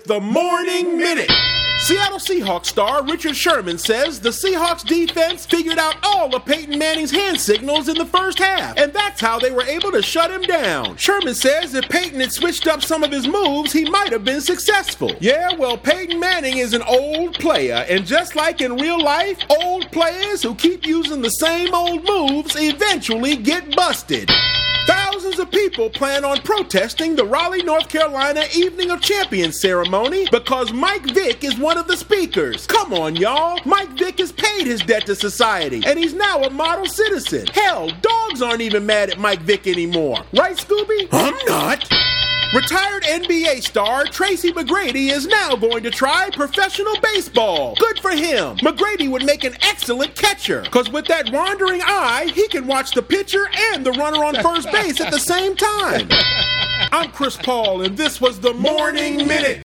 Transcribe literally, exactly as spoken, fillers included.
the Morning Minute. Seattle Seahawks star Richard Sherman says the Seahawks defense figured out all of Peyton Manning's hand signals in the first half, and that's how they were able to shut him down. Sherman says if Peyton had switched up some of his moves, he might have been successful. Yeah, well, Peyton Manning is an old player, and just like in real life, old players who keep using the same old moves eventually get busted. Thousands of people plan on protesting the Raleigh, North Carolina Evening of Champions ceremony because Mike Vick is one of the speakers. Come on, y'all. Mike Vick has paid his debt to society, and he's now a model citizen. Hell, dogs aren't even mad at Mike Vick anymore. Right, Scooby? I'm not. Retired N B A star Tracy McGrady is now going to try professional baseball. Good for him. McGrady would make an excellent catcher, because with that wandering eye, he can watch the pitcher and the runner on first base at the same time. I'm Chris Paul, and this was the Morning Minute.